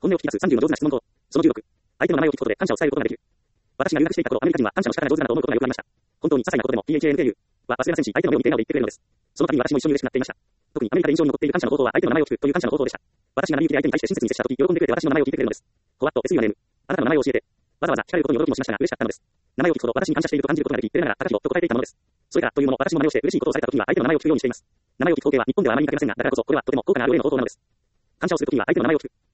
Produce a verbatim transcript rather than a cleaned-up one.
本音を聞き出すさんじゅうの上手な質問法。そのじゅうろく。相手の名前を聞くことで感謝を伝えることができる。私が留学していた頃、アメリカ人は感謝の仕方が上手だなと思うことがよくありました。本当に些細なことでも ピーエイチエーエヌティーユー は忘れませんし、相手の目を見て笑顔で言ってくれるのです。その度に私も一緒に嬉しくなっていました。特にアメリカで印象に残っている感謝の方法は相手の名前を聞くという感謝の方法でした。私が成り行きで相手に対して親切に接したとき、喜んでくれて私の名前を聞いてくれるのです。ほわっと エスユー はネーム。あなたの名前を教えて。わざわざ聞かれることに驚きもしましたが嬉しかったのです。名前を聞くほど私に感謝していると感じることができ、照れながら高木と答えていたものです。それからというもの、私も真似をして嬉しいことをされたときには相手の名前を聞くようにしています。名前を聞く光景は日本ではあまり見かけませんが、だからこそこれはとても高価な料理の方法なのです。感謝をするときには相手の名前を聞く。